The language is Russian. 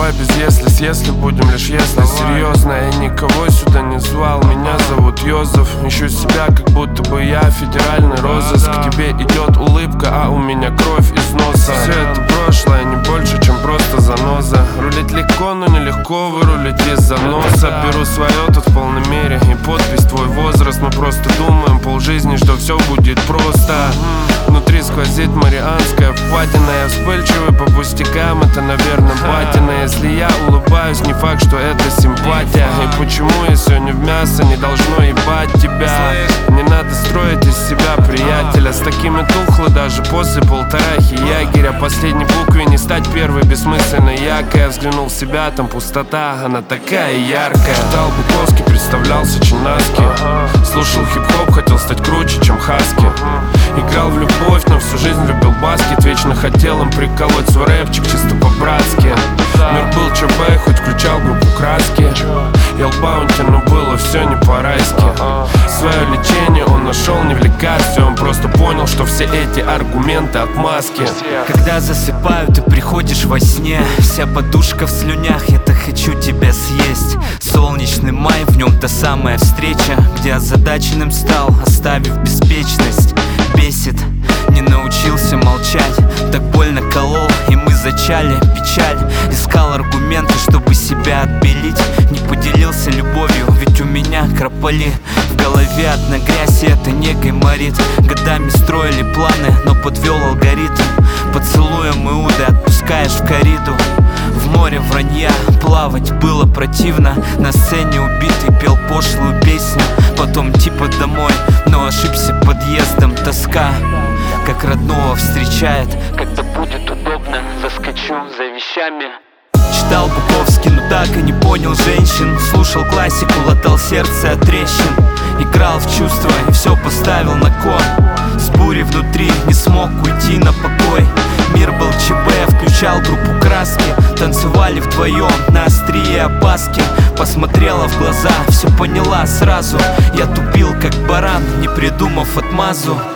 Давай без если будем лишь если серьезно. Я никого сюда не звал, меня зовут Йозеф. Ищу себя, как будто бы я федеральный розыск. К тебе идет улыбка, а у меня кровь из носа. Все это прошлое, не больше, чем просто заноза. Рулить легко, но нелегко вырулить из заноса. Беру свое тут в полной мере, и подпись твой возраст. Мы просто думаем полжизни, что все будет просто. Внутри сквозит марианская впадина. Я вспыльчивый по пустякам, это, наверное, батина. Если я улыбаюсь, не факт, что это симпатия. И почему, если не в мясо, не должно ебать тебя? Не надо строить из себя приятеля. С такими тухло даже после полторахи ягеря. Последней букве не стать первой бессмысленной якой. Я взглянул в себя, там пустота, она такая яркая. Читал Буковский, представлялся Чинаски. Слушал хип-хоп, хотел стать круче, чем Хаски. Играл в любовь, но всю жизнь любил баскет. Вечно хотел им приколоть свой рэпчик чисто по-братски. Мир был ЧБ, хоть включал группу краски. Ел баунти, но было все не по-райски. Свое лечение он нашел не в лекарстве. Он просто понял, что все эти аргументы отмазки. Когда засыпаю, ты приходишь во сне. Вся подушка в слюнях, я так хочу тебя съесть. Солнечный май, в нем та самая встреча, где озадаченным стал, оставив беспечность. Бесит, не научился молчать, так больно колол, и мы зачали печаль. Искал аргументы, чтобы себя отбелить. Не поделился любовью, ведь у меня крополи. В голове одна грязь, и это негой морит. Годами строили планы, но подвел алгоритм. Поцелуем Иуды отпускаешь в корриду. В море вранья плавать было противно. На сцене убитый пел пошлую песню. Потом типа домой, но ошибся подъездом. Тоска, как родного встречает. Когда будет удобно, заскочу за вещами. Читал Буковский, но так и не понял женщин. Слушал классику, латал сердце от трещин. Играл в чувства и все поставил на кон. С бурей внутри не смог уйти на покой. Мир был ЧБ, включал группу краски. Танцевали вдвоем на острие опаски. Посмотрела в глаза, все поняла сразу. Я тупил как баран, не придумав отмазу.